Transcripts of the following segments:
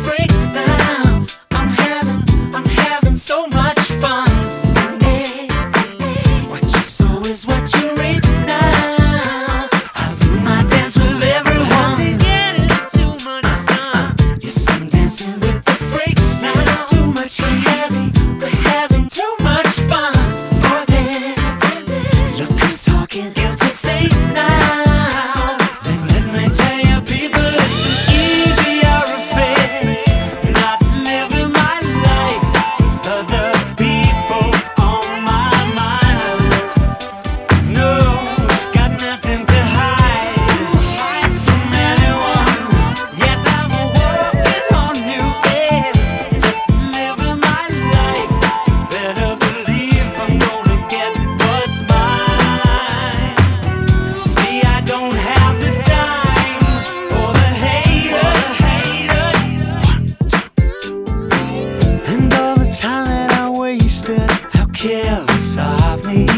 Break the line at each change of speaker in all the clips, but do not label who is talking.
freaks now. I'm having so much fun. Hey, what you sow is what you reap now. I'll do my dance with everyone. They're getting too much sun. Yes, I'm dancing with the freaks now. Too much heavy, we're having too much fun for them. Look who's talking, guilty fate now. Then let me tell you people, it's an easier affair. Not living my life for the people on my mind. No, got nothing to hide from anyone. Yes, I'm walking on new air, just living my life. Better believe I'm gonna get what's mine. See, I don't have the time for the haters. And all the time that I wasted, how careless of me.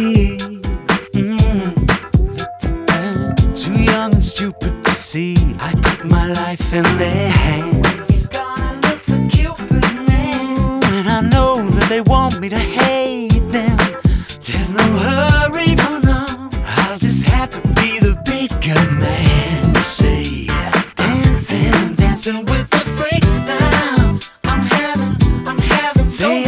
Too young and stupid to see I put my life in their hands. And I know that they want me to hate them. There's no hurry, no, no. I'll just have to be the bigger man, you see. Dancing with the freaks now. I'm having so